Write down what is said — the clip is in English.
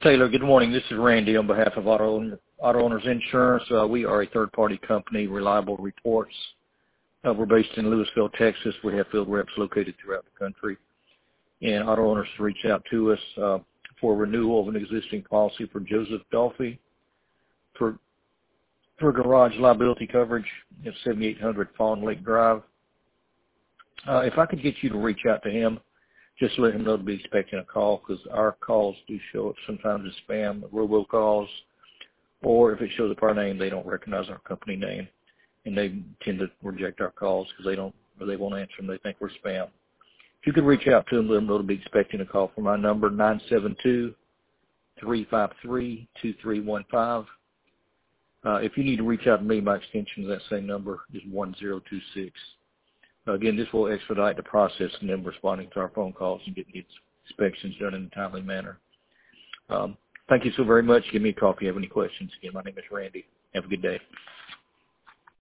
Taylor, good morning. This is Randy on behalf of Auto Owners Insurance. We are a third-party company, Reliable Reports. We're based in Lewisville, Texas. We have field reps located throughout the country. And auto owners reach out to us for renewal of an existing policy for Joseph Dolphy for garage liability coverage at 7800 Fawn Lake Drive. If I could get you to reach out to him, just let him know to be expecting a call, because our calls do show up sometimes as spam, robocalls, or if it shows up our name, they don't recognize our company name, and they tend to reject our calls because they won't answer them. They think we're spam. If you could reach out to him, let him know to be expecting a call from my number, 972-353-2315. If you need to reach out to me, my extension of that same number is 1026. Again, this will expedite the process and them responding to our phone calls and getting inspections done in a timely manner. Thank you so very much. Give me a call if you have any questions. Again, my name is Randy. Have a good day.